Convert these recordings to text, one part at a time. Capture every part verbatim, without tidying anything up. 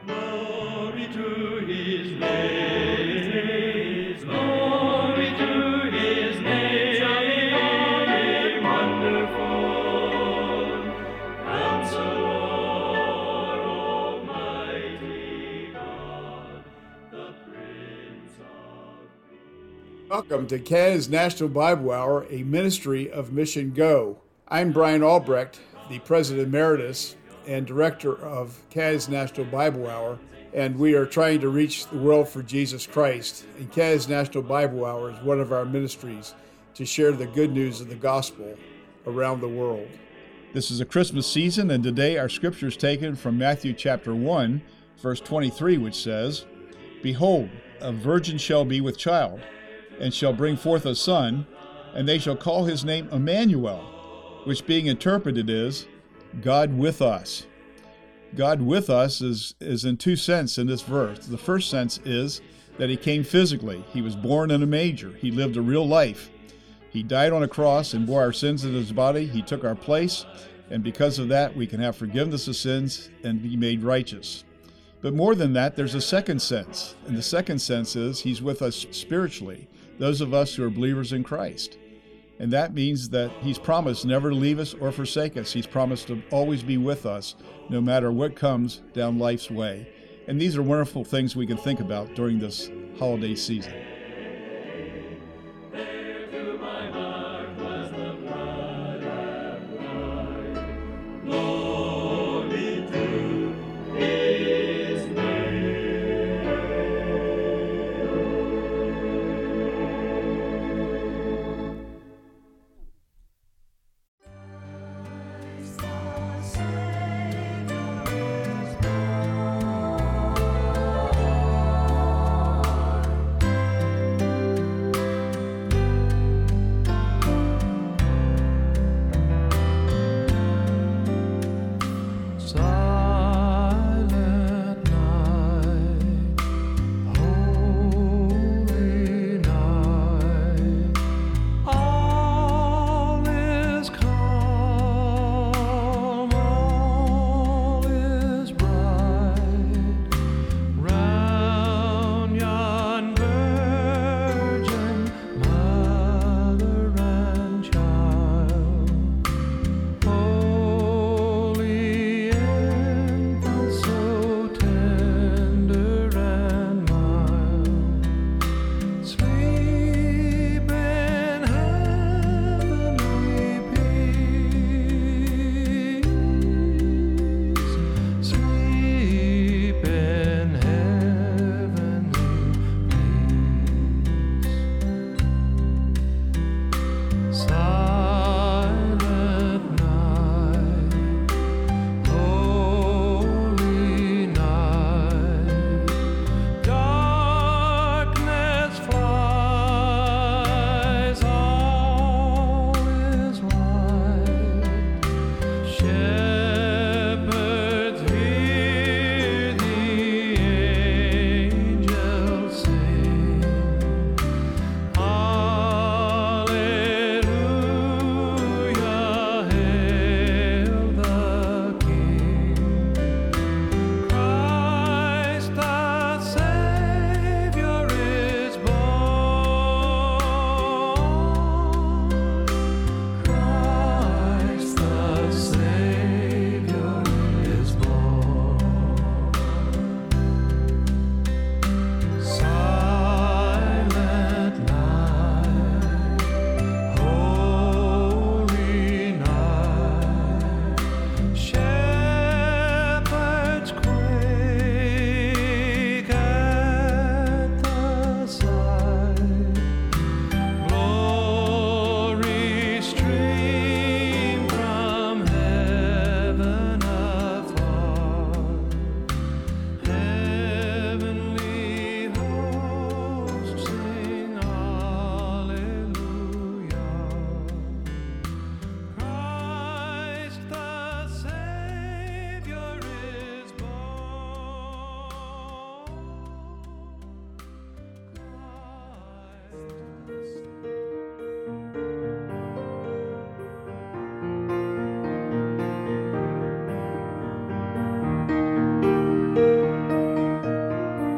Glory to his name, glory to his name, wonderful Counselor, Almighty God, the Prince of Peace. Welcome to Kaz National Bible Hour, a ministry of Mission Go. I'm Brian Albrecht, the President Emeritus and Director of Kaz National Bible Hour, and we are trying to reach the world for Jesus Christ. And Kaz National Bible Hour is one of our ministries to share the good news of the gospel around the world. This is a Christmas season, and today our scripture is taken from Matthew chapter one, verse twenty-three, which says, "Behold, a virgin shall be with child, and shall bring forth a son, and they shall call his name Emmanuel," which being interpreted is, God with us. God with us is, is in two senses in this verse. The first sense is that he came physically. He was born in a manger. He lived a real life. He died on a cross and bore our sins in his body. He took our place, and because of that, we can have forgiveness of sins and be made righteous. But more than that, there's a second sense. And the second sense is he's with us spiritually, those of us who are believers in Christ. And that means that he's promised never to leave us or forsake us. He's promised to always be with us, no matter what comes down life's way. And these are wonderful things we can think about during this holiday season.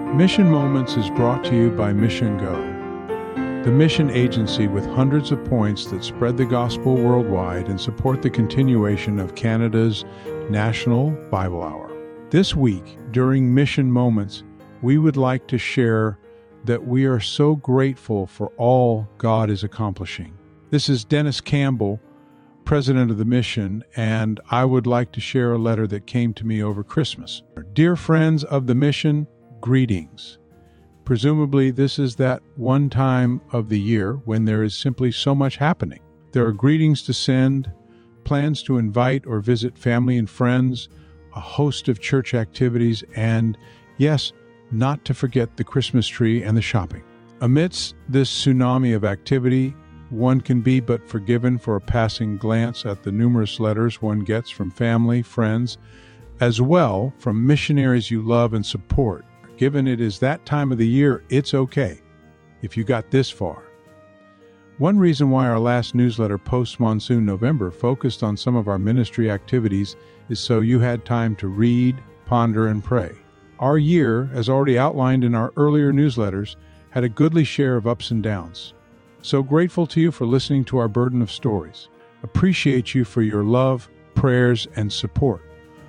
Mission Moments is brought to you by Mission Go, the mission agency with hundreds of points that spread the gospel worldwide and support the continuation of Canada's National Bible Hour. This week, during Mission Moments, we would like to share that we are so grateful for all God is accomplishing. This is Dennis Campbell, president of the mission, and I would like to share a letter that came to me over Christmas. Dear friends of the mission, greetings. Presumably, this is that one time of the year when there is simply so much happening. There are greetings to send, plans to invite or visit family and friends, a host of church activities, and, yes, not to forget the Christmas tree and the shopping. Amidst this tsunami of activity, one can be but forgiven for a passing glance at the numerous letters one gets from family, friends, as well from missionaries you love and support. Given it is that time of the year, it's okay if you got this far. One reason why our last newsletter post-monsoon November focused on some of our ministry activities is so you had time to read, ponder, and pray. Our year, as already outlined in our earlier newsletters, had a goodly share of ups and downs. So grateful to you for listening to our burden of stories. Appreciate you for your love, prayers, and support.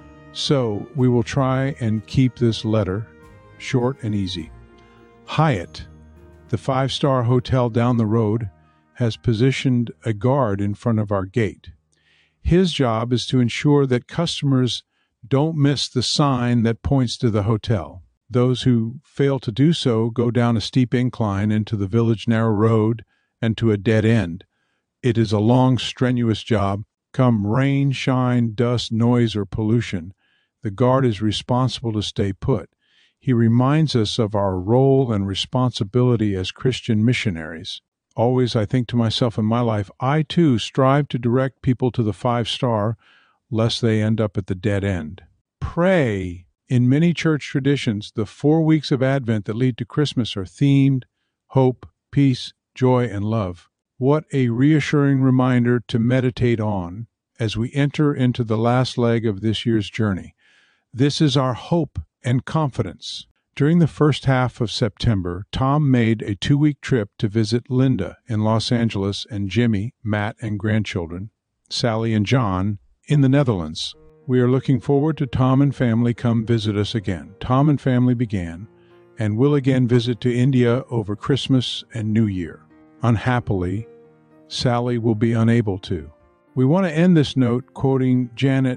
So we will try and keep this letter short and easy. Hyatt, the five-star hotel down the road, has positioned a guard in front of our gate. His job is to ensure that customers don't miss the sign that points to the hotel. Those who fail to do so go down a steep incline into the village narrow road and to a dead end. It is a long, strenuous job. Come rain, shine, dust, noise, or pollution, the guard is responsible to stay put. He reminds us of our role and responsibility as Christian missionaries. Always, I think to myself in my life, I too strive to direct people to the five-star, lest they end up at the dead end. Pray. In many church traditions, the four weeks of Advent that lead to Christmas are themed hope, peace, joy, and love. What a reassuring reminder to meditate on as we enter into the last leg of this year's journey. This is our hope and confidence. During the first half of September, Tom made a two-week trip to visit Linda in Los Angeles and Jimmy, Matt, and grandchildren, Sally and John, in the Netherlands. We are looking forward to Tom and family come visit us again. Tom and family began and will again visit to India over Christmas and New Year. Unhappily, Sally will be unable to. We want to end this note quoting Janet.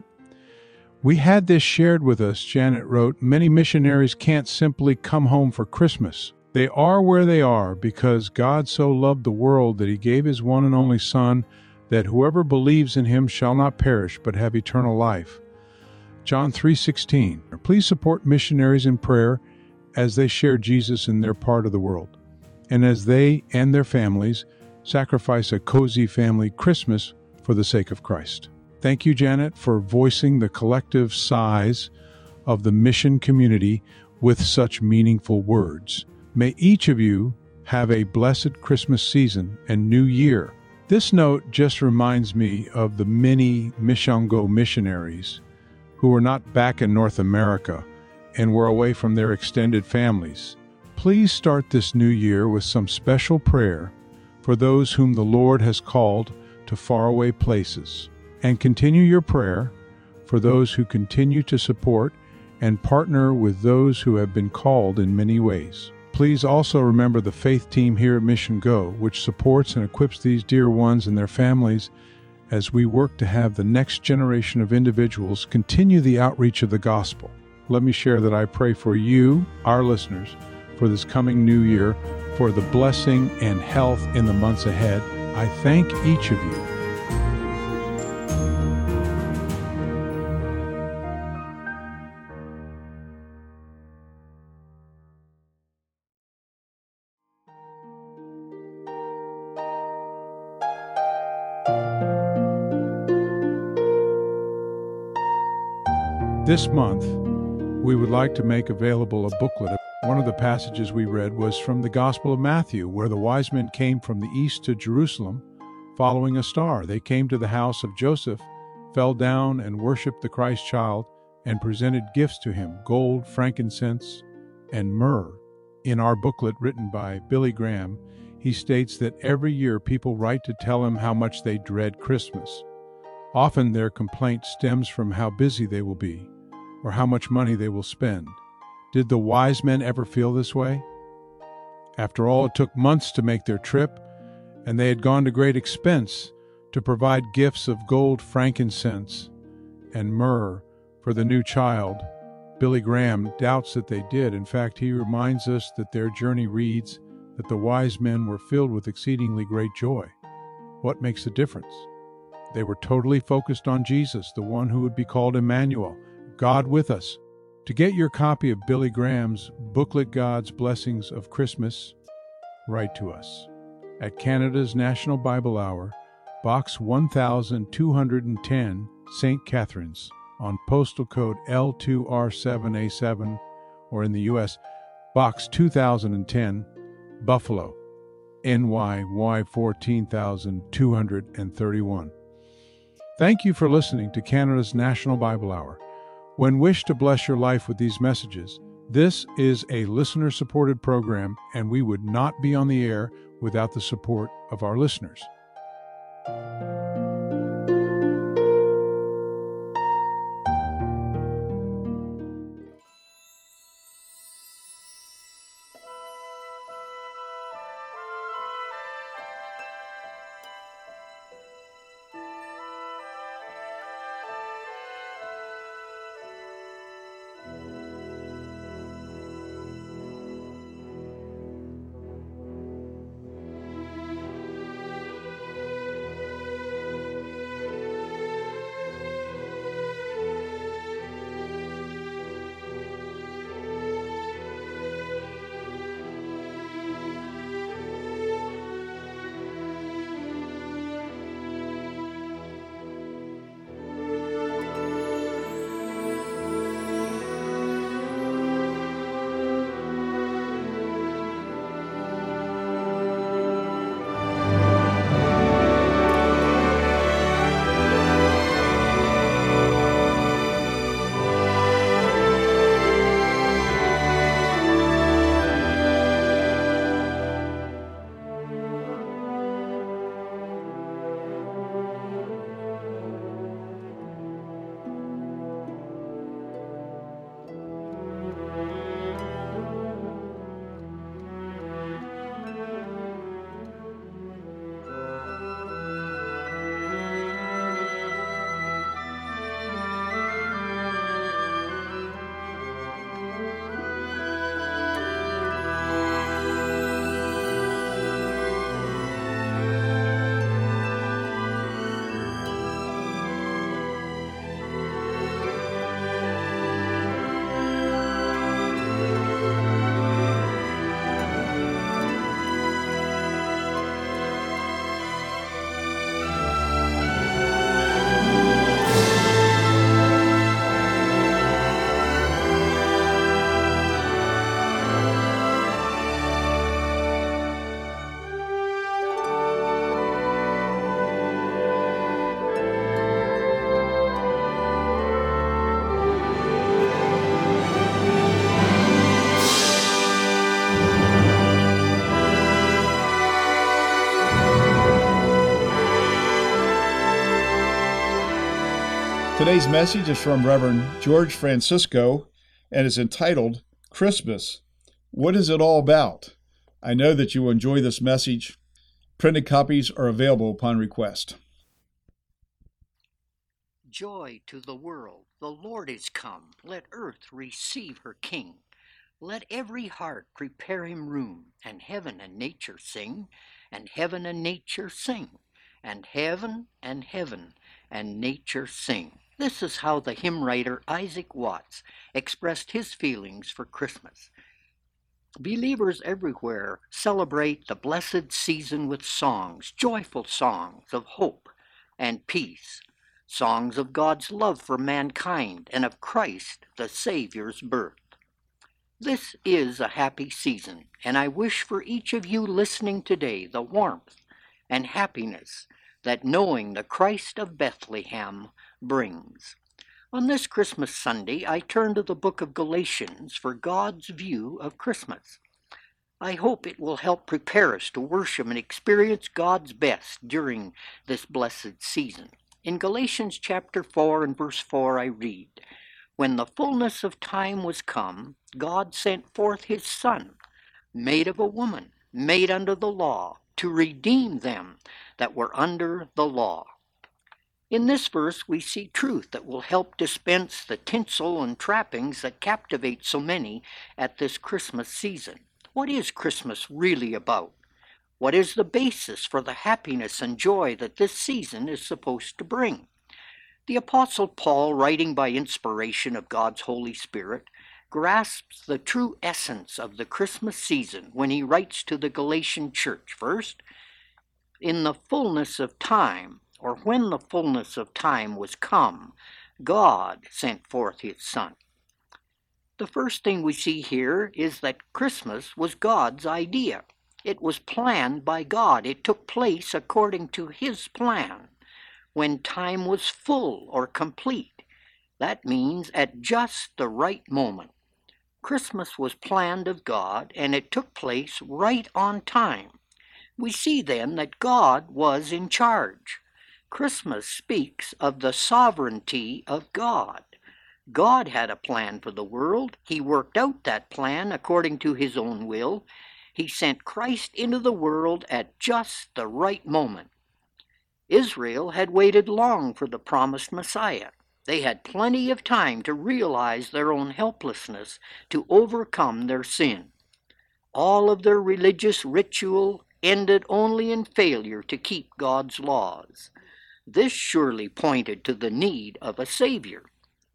We had this shared with us, Janet wrote. Many missionaries can't simply come home for Christmas. They are where they are because God so loved the world that he gave his one and only Son, that whoever believes in him shall not perish but have eternal life. John three sixteen. Please support missionaries in prayer as they share Jesus in their part of the world, and as they and their families sacrifice a cozy family Christmas for the sake of Christ. Thank you, Janet, for voicing the collective sighs of the mission community with such meaningful words. May each of you have a blessed Christmas season and New Year. This note just reminds me of the many Mission Go missionaries who were not back in North America and were away from their extended families. Please start this new year with some special prayer for those whom the Lord has called to faraway places, and continue your prayer for those who continue to support and partner with those who have been called in many ways. Please also remember the faith team here at Mission Go, which supports and equips these dear ones and their families as we work to have the next generation of individuals continue the outreach of the gospel. Let me share that I pray for you, our listeners, for this coming new year, for the blessing and health in the months ahead. I thank each of you. This month, we would like to make available a booklet. One of the passages we read was from the Gospel of Matthew, where the wise men came from the east to Jerusalem following a star. They came to the house of Joseph, fell down and worshipped the Christ child, and presented gifts to him, gold, frankincense, and myrrh. In our booklet written by Billy Graham, he states that every year people write to tell him how much they dread Christmas. Often their complaint stems from how busy they will be or how much money they will spend. Did the wise men ever feel this way? After all, it took months to make their trip, and they had gone to great expense to provide gifts of gold, frankincense, and myrrh for the new child. Billy Graham doubts that they did. In fact, he reminds us that their journey reads that the wise men were filled with exceedingly great joy. What makes the difference? They were totally focused on Jesus, the one who would be called Emmanuel, God with us. To get your copy of Billy Graham's booklet, God's Blessings of Christmas, write to us at Canada's National Bible Hour, Box one thousand two hundred ten, Saint Catharines, on postal code L two R seven A seven, or in the U S, Box two thousand ten, Buffalo, N Y Y fourteen thousand two hundred thirty-one. Thank you for listening to Canada's National Bible Hour. When wish to bless your life with these messages, this is a listener-supported program, and we would not be on the air without the support of our listeners. Today's message is from Reverend George Francisco and is entitled Christmas. What is it all about? I know that you will enjoy this message. Printed copies are available upon request. Joy to the world, the Lord is come. Let earth receive her King. Let every heart prepare him room, and heaven and nature sing, and heaven and nature sing, and heaven and heaven and nature sing. This is how the hymn writer Isaac Watts expressed his feelings for Christmas. Believers everywhere celebrate the blessed season with songs, joyful songs of hope and peace, songs of God's love for mankind and of Christ, the Savior's birth. This is a happy season, and I wish for each of you listening today the warmth and happiness that knowing the Christ of Bethlehem brings. On this Christmas Sunday, I turn to the book of Galatians for God's view of Christmas. I hope it will help prepare us to worship and experience God's best during this blessed season. In Galatians chapter four and verse four I read, "When the fullness of time was come, God sent forth his Son, made of a woman, made under the law, to redeem them that were under the law." In this verse we see truth that will help dispense the tinsel and trappings that captivate so many at this Christmas season. What is Christmas really about? What is the basis for the happiness and joy that this season is supposed to bring? The Apostle Paul, writing by inspiration of God's Holy Spirit, grasps the true essence of the Christmas season when he writes to the Galatian church. First, in the fullness of time, or when the fullness of time was come, God sent forth his Son. The first thing we see here is that Christmas was God's idea. It was planned by God. It took place according to his plan. When time was full or complete, that means at just the right moment. Christmas was planned of God, and it took place right on time. We see then that God was in charge. Christmas speaks of the sovereignty of God. God had a plan for the world. He worked out that plan according to his own will. He sent Christ into the world at just the right moment. Israel had waited long for the promised Messiah. They had plenty of time to realize their own helplessness to overcome their sin. All of their religious ritual ended only in failure to keep God's laws. This surely pointed to the need of a Savior.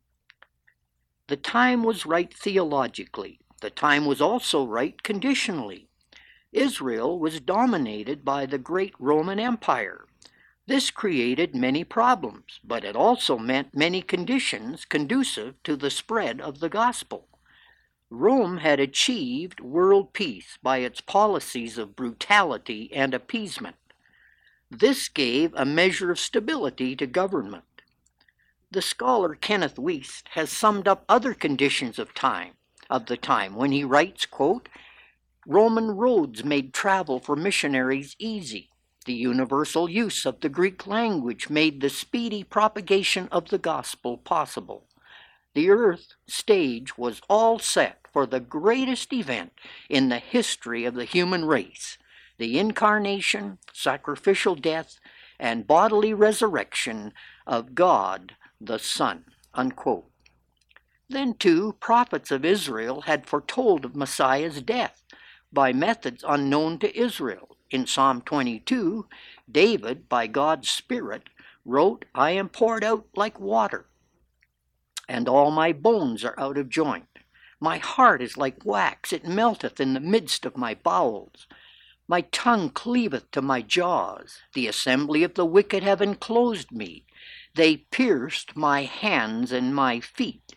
The time was right theologically. The time was also right conditionally. Israel was dominated by the great Roman Empire. This created many problems, but it also meant many conditions conducive to the spread of the gospel. Rome had achieved world peace by its policies of brutality and appeasement. This gave a measure of stability to government. The scholar Kenneth Wuest has summed up other conditions of time, of the time when he writes, quote, "Roman roads made travel for missionaries easy. The universal use of the Greek language made the speedy propagation of the gospel possible. The earth stage was all set for the greatest event in the history of the human race, the incarnation, sacrificial death, and bodily resurrection of God the Son," unquote. Then, too, prophets of Israel had foretold of Messiah's death by methods unknown to Israel. In Psalm twenty-two, David, by God's Spirit, wrote, "I am poured out like water, and all my bones are out of joint. My heart is like wax, it melteth in the midst of my bowels. My tongue cleaveth to my jaws. The assembly of the wicked have enclosed me. They pierced my hands and my feet."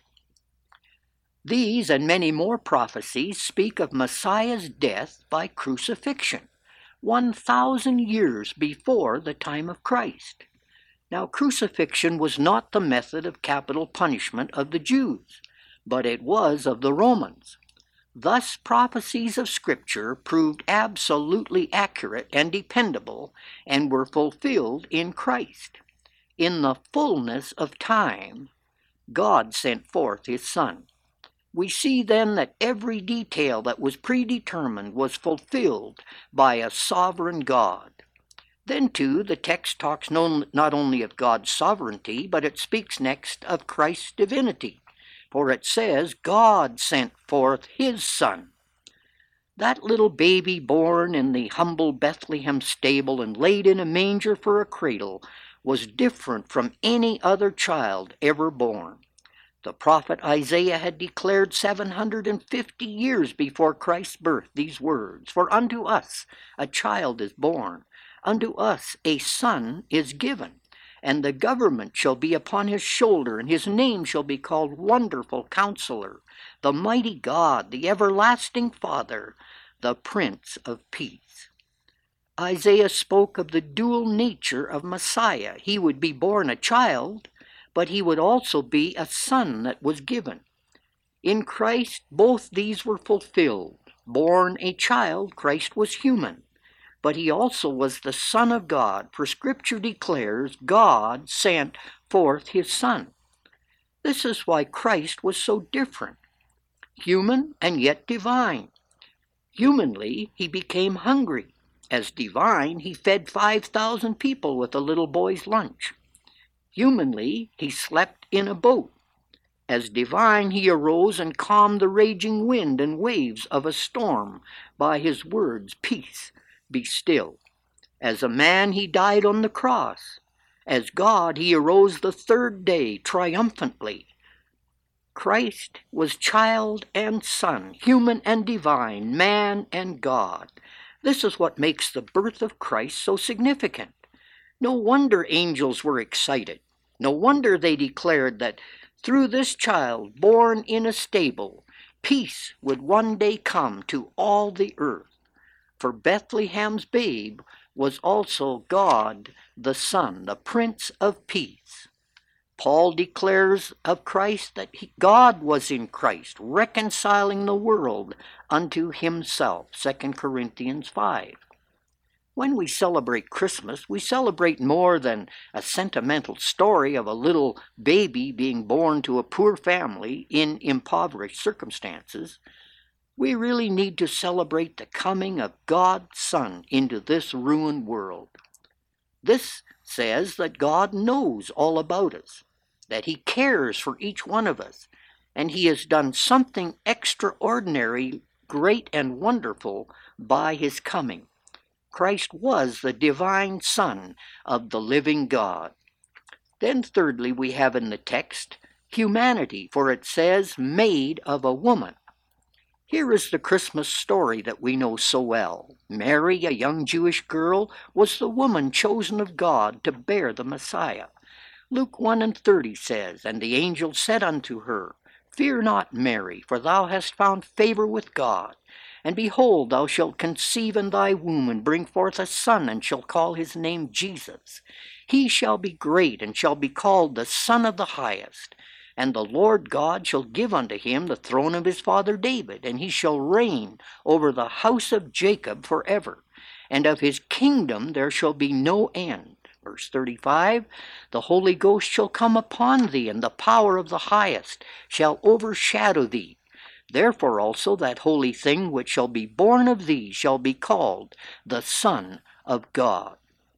These and many more prophecies speak of Messiah's death by crucifixion, one thousand years before the time of Christ. Now, crucifixion was not the method of capital punishment of the Jews, but it was of the Romans. Thus, prophecies of Scripture proved absolutely accurate and dependable and were fulfilled in Christ. In the fullness of time, God sent forth his Son. We see then that every detail that was predetermined was fulfilled by a sovereign God. Then, too, the text talks not only of God's sovereignty, but it speaks next of Christ's divinity. For it says, God sent forth his Son. That little baby born in the humble Bethlehem stable and laid in a manger for a cradle was different from any other child ever born. The prophet Isaiah had declared seven hundred fifty years before Christ's birth these words, "For unto us a child is born, unto us a son is given, and the government shall be upon his shoulder, and his name shall be called Wonderful Counselor, the Mighty God, the Everlasting Father, the Prince of Peace." Isaiah spoke of the dual nature of Messiah. He would be born a child, but he would also be a son that was given. In Christ, both these were fulfilled. Born a child, Christ was human, but he also was the Son of God, for Scripture declares God sent forth his Son. This is why Christ was so different, human and yet divine. Humanly, he became hungry. As divine, he fed five thousand people with a little boy's lunch. Humanly, he slept in a boat. As divine, he arose and calmed the raging wind and waves of a storm by his words, "Peace, be still." As a man, he died on the cross. As God, he arose the third day triumphantly. Christ was child and son, human and divine, man and God. This is what makes the birth of Christ so significant. No wonder angels were excited. No wonder they declared that through this child, born in a stable, peace would one day come to all the earth. For Bethlehem's babe was also God the Son, the Prince of Peace. Paul declares of Christ that he, God was in Christ, reconciling the world unto himself, Second Corinthians five. When we celebrate Christmas, we celebrate more than a sentimental story of a little baby being born to a poor family in impoverished circumstances. We really need to celebrate the coming of God's Son into this ruined world. This says that God knows all about us, that he cares for each one of us, and he has done something extraordinary, great, and wonderful by his coming. Christ was the divine Son of the living God. Then thirdly, we have in the text humanity, for it says, made of a woman. Here is the Christmas story that we know so well. Mary, a young Jewish girl, was the woman chosen of God to bear the Messiah. Luke one and thirty says, "And the angel said unto her, Fear not, Mary, for thou hast found favor with God. And behold, thou shalt conceive in thy womb, and bring forth a son, and shall call his name Jesus. He shall be great, and shall be called the Son of the Highest. And the Lord God shall give unto him the throne of his father David, and he shall reign over the house of Jacob forever. And of his kingdom there shall be no end." Verse thirty-five, "The Holy Ghost shall come upon thee, and the power of the Highest shall overshadow thee. Therefore also that holy thing which shall be born of thee shall be called the Son of God."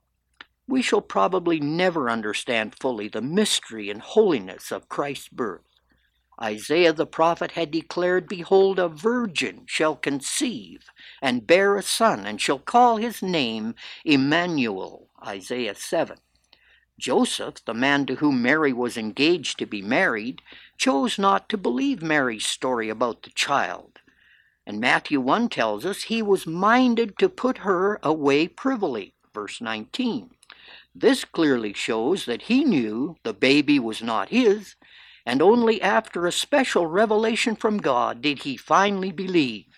We shall probably never understand fully the mystery and holiness of Christ's birth. Isaiah the prophet had declared, "Behold, a virgin shall conceive and bear a son, and shall call his name Emmanuel." Isaiah seven. Joseph, the man to whom Mary was engaged to be married, chose not to believe Mary's story about the child. And Matthew one tells us he was minded to put her away privily. Verse nineteen. This clearly shows that he knew the baby was not his, and only after a special revelation from God did he finally believe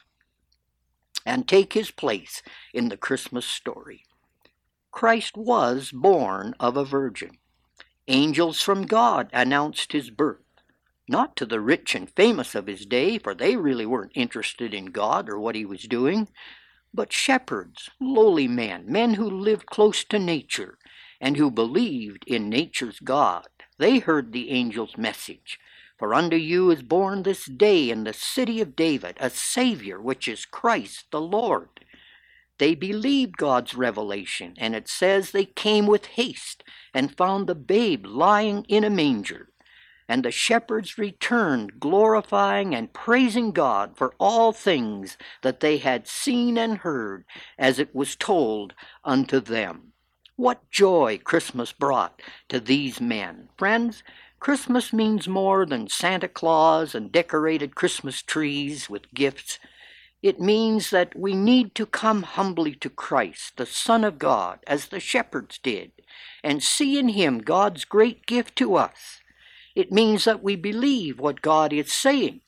and take his place in the Christmas story. Christ was born of a virgin. Angels from God announced his birth, not to the rich and famous of his day, for they really weren't interested in God or what he was doing, but shepherds, lowly men, men who lived close to nature and who believed in nature's God. They heard the angel's message. "For unto you is born this day in the city of David a Savior, which is Christ the Lord." They believed God's revelation, and it says they came with haste and found the babe lying in a manger. And the shepherds returned, glorifying and praising God for all things that they had seen and heard, as it was told unto them. What joy Christmas brought to these men. Friends, Christmas means more than Santa Claus and decorated Christmas trees with gifts. It means that we need to come humbly to Christ, the Son of God, as the shepherds did, and see in him God's great gift to us. It means that we believe what God is saying,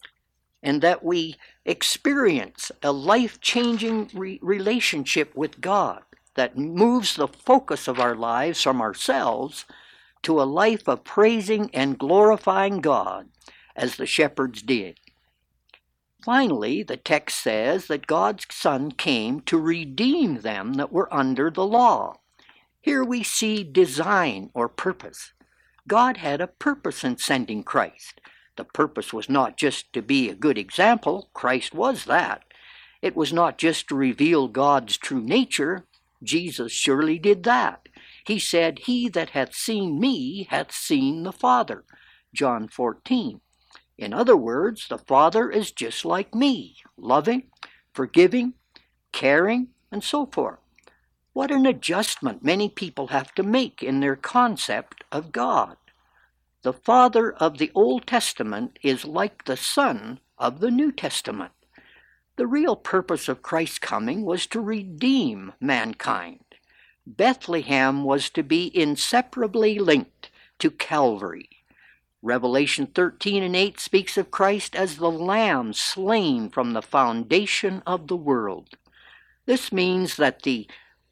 and that we experience a life-changing re- relationship with God that moves the focus of our lives from ourselves to a life of praising and glorifying God, as the shepherds did. Finally, the text says that God's Son came to redeem them that were under the law. Here we see design or purpose. God had a purpose in sending Christ. The purpose was not just to be a good example. Christ was that. It was not just to reveal God's true nature. Jesus surely did that. He said, "He that hath seen me hath seen the Father." John fourteen. In other words, the Father is just like me, loving, forgiving, caring, and so forth. What an adjustment many people have to make in their concept of God. The Father of the Old Testament is like the Son of the New Testament. The real purpose of Christ's coming was to redeem mankind. Bethlehem was to be inseparably linked to Calvary. Revelation thirteen and eight speaks of Christ as the Lamb slain from the foundation of the world. This means that the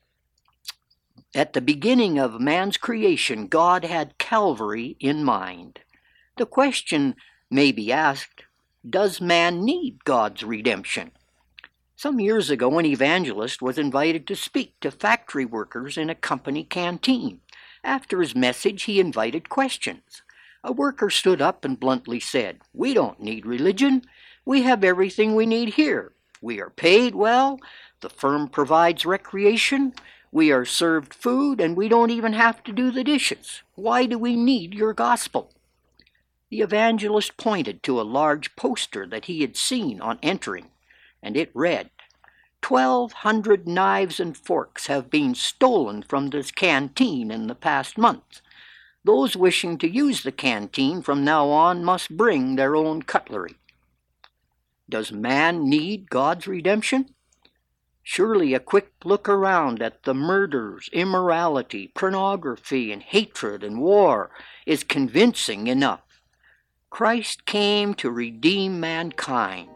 at the beginning of man's creation, God had Calvary in mind. The question may be asked, does man need God's redemption? Some years ago, an evangelist was invited to speak to factory workers in a company canteen. After his message, he invited questions. A worker stood up and bluntly said, "We don't need religion. We have everything we need here. We are paid well. The firm provides recreation. We are served food, and we don't even have to do the dishes. Why do we need your gospel?" The evangelist pointed to a large poster that he had seen on entering, and it read, Twelve hundred knives and forks have been stolen from this canteen in the past month. Those wishing to use the canteen from now on must bring their own cutlery." Does man need God's redemption? Surely a quick look around at the murders, immorality, pornography, and hatred and war is convincing enough. Christ came to redeem mankind.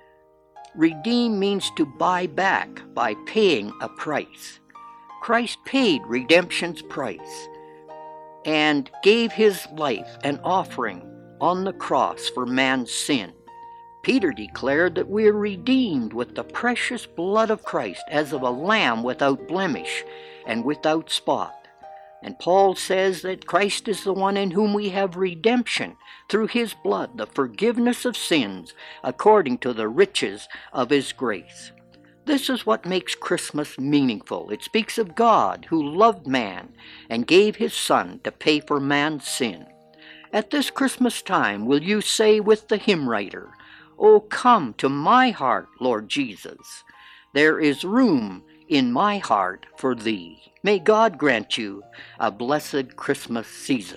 Redeem means to buy back by paying a price. Christ paid redemption's price and gave his life an offering on the cross for man's sin. Peter declared that we are redeemed with the precious blood of Christ as of a lamb without blemish and without spot. And Paul says that Christ is the one in whom we have redemption through his blood, the forgiveness of sins, according to the riches of his grace. This is what makes Christmas meaningful. It speaks of God who loved man and gave his Son to pay for man's sin. At this Christmas time, will you say with the hymn writer, "Oh, come to my heart, Lord Jesus. There is room in my heart for thee." May God grant you a blessed Christmas season.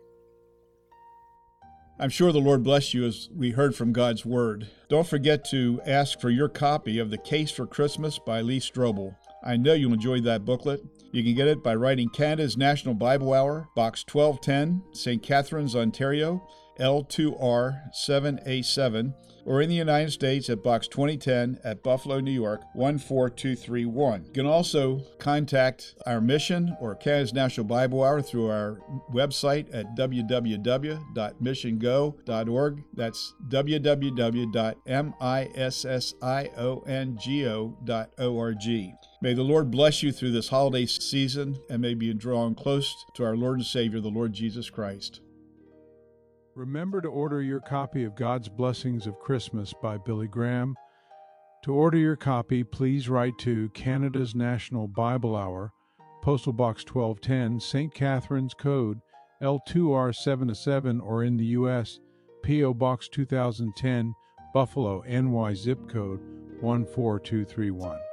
I'm sure the Lord bless you as we heard from God's Word. Don't forget to ask for your copy of The Case for Christmas by Lee Strobel. I know you'll enjoy that booklet. You can get it by writing Canada's National Bible Hour, Box twelve ten, Saint Catharines, Ontario, L two R seven A seven, or in the United States at Box twenty ten at Buffalo, New York, one four two three one. You can also contact our mission or Canada's National Bible Hour through our website at w w w dot mission go dot org. That's w w w dot missiongo dot org. May the Lord bless you through this holiday season and may be drawn close to our Lord and Savior, the Lord Jesus Christ. Remember to order your copy of God's Blessings of Christmas by Billy Graham. To order your copy, please write to Canada's National Bible Hour, Postal Box twelve ten, Saint Catharines, code L two R seven A seven, or in the U S, P O Box two thousand ten, Buffalo, N Y, zip code one four two three one.